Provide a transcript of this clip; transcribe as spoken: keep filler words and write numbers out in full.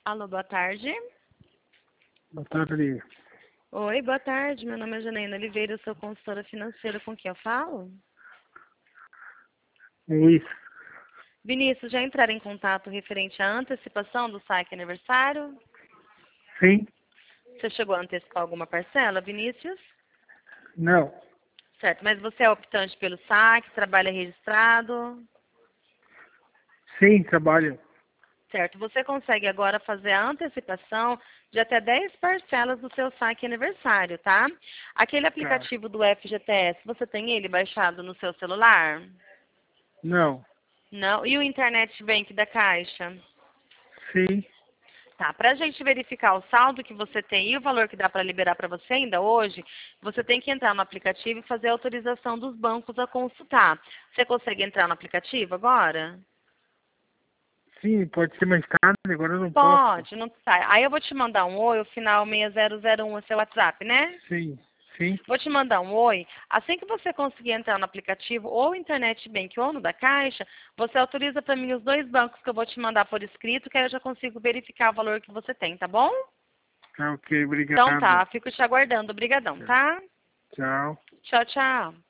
Alô, boa tarde. Boa tarde. Oi, boa tarde. Meu nome é Janaína Oliveira, eu sou consultora financeira. Com quem eu falo? Luiz. Vinícius, já entraram em contato referente à antecipação do saque aniversário? Sim? Você chegou a antecipar alguma parcela, Vinícius? Não. Certo, mas você é optante pelo saque, trabalha registrado? Sim, trabalho. Certo, você consegue agora fazer a antecipação de até dez parcelas do seu saque aniversário, tá? Aquele Tá. aplicativo do F G T S, você tem ele baixado no seu celular? Não. Não. E o Internet Bank da Caixa? Sim. Tá, para a gente verificar o saldo que você tem e o valor que dá para liberar para você ainda hoje, você tem que entrar no aplicativo e fazer a autorização dos bancos a consultar. Você consegue entrar no aplicativo agora? Sim, pode ser mais tarde, agora eu não posso. Pode, não sai. Aí eu vou te mandar um oi, o final seis zero zero um é seu WhatsApp, né? Sim. Sim. Vou te mandar um oi. Assim que você conseguir entrar no aplicativo, ou Internet Bank ou no da Caixa, você autoriza para mim os dois bancos que eu vou te mandar por escrito, que aí eu já consigo verificar o valor que você tem, tá bom? Tá ok, Então tá, obrigado. fico te aguardando. Obrigadão, tá? Tchau. Tchau, tchau.